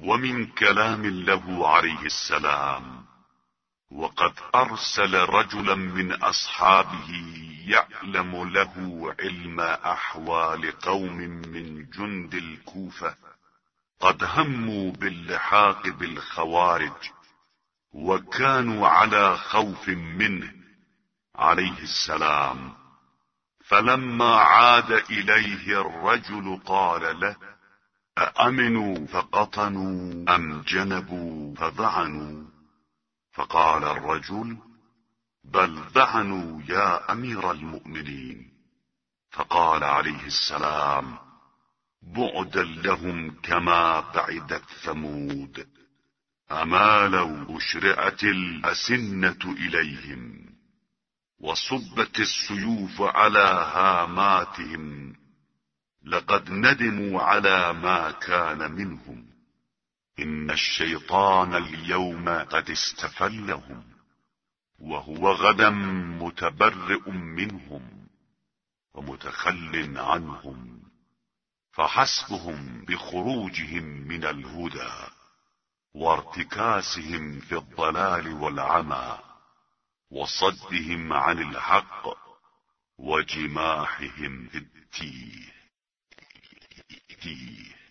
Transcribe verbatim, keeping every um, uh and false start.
ومن كلام له عليه السلام: وقد أرسل رجلا من أصحابه يعلم له علم أحوال قوم من جند الكوفة قد هموا باللحاق بالخوارج، وكانوا على خوف منه عليه السلام. فلما عاد إليه الرجل قال له: أأمنوا فقطنوا أم جنبوا فذعنوا؟ فقال الرجل: بل ذعنوا يا أمير المؤمنين. فقال عليه السلام: بعدا لهم كما بعدت ثمود. أما لو أشرعت الأسنة إليهم وصبت السيوف على هاماتهم لقد ندموا على ما كان منهم. إن الشيطان اليوم قد استفلهم، وهو غدا متبرئ منهم ومتخل عنهم، فحسبهم بخروجهم من الهدى وارتكاسهم في الضلال والعمى وصدهم عن الحق وجماحهم في التيه.